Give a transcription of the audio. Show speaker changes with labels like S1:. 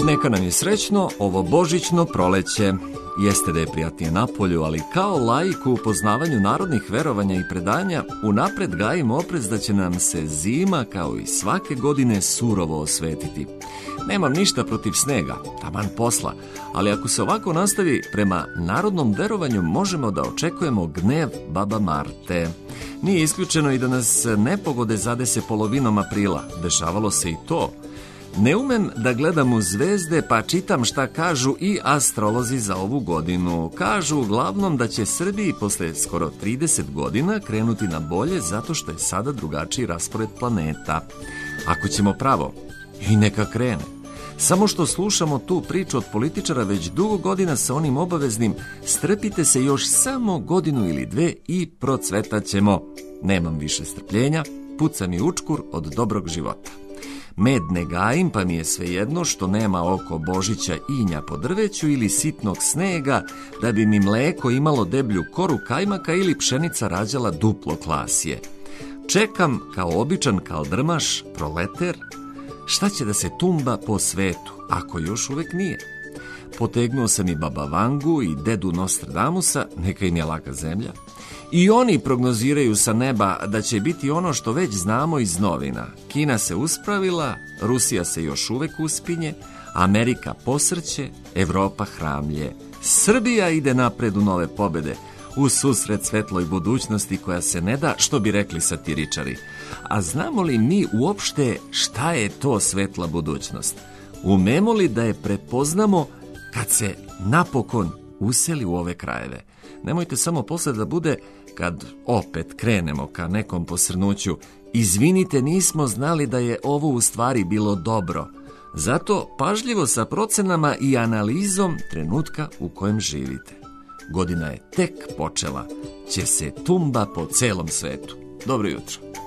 S1: Neka nam je srećno ovo božićno proleće. Jeste da je prijatnije napolju, ali kao laik u upoznavanju narodnih verovanja i predanja, unapred gajim oprez da će nam se zima, kao i svake godine, surovo osvetiti. Nemam ništa protiv snega, taman posla, ali ako se ovako nastavi, prema narodnom verovanju možemo da očekujemo gnev baba Marte. Nije isključeno i da nas nepogode zadese polovinom aprila, dešavalo se i to. Ne umem da gledam u zvezde, pa čitam šta kažu i astrolozi za ovu godinu. Kažu uglavnom da će Srbiji posle skoro 30 godina krenuti na bolje zato što je sada drugačiji raspored planeta. Ako ćemo pravo, i neka krene. Samo što slušamo tu priču od političara već dugo godina sa onim obaveznim strpite se još samo godinu ili dve i procvetaćemo. Nemam više strpljenja, puca mi učkur od dobrog života. Med ne gajim, pa mi je svejedno što nema oko Božića inja po drveću ili sitnog snega, da bi mi mleko imalo deblju koru kajmaka ili pšenica rađala duplo klasije. Čekam kao običan kaldrmaš, proleter, šta će da se tumba po svetu, ako još uvek nije. Potegnuo sam i baba Vangu i dedu Nostradamusa, neka im je laka zemlja. I oni prognoziraju sa neba da će biti ono što već znamo iz novina. Kina se uspravila, Rusija se još uvek uspinje, Amerika posrće, Evropa hramlje. Srbija ide napred u nove pobede, u susret svetloj budućnosti koja se ne da, što bi rekli satiričari. A znamo li mi uopšte šta je to svetla budućnost? Umemo li da je prepoznamo kad se napokon useli u ove krajeve? Nemojte samo posle da bude, kad opet krenemo ka nekom posrnuću, izvinite, nismo znali da je ovo u stvari bilo dobro. Zato pažljivo sa procenama i analizom trenutka u kojem živite. Godina je tek počela, će se tumba po celom svetu. Dobro jutro.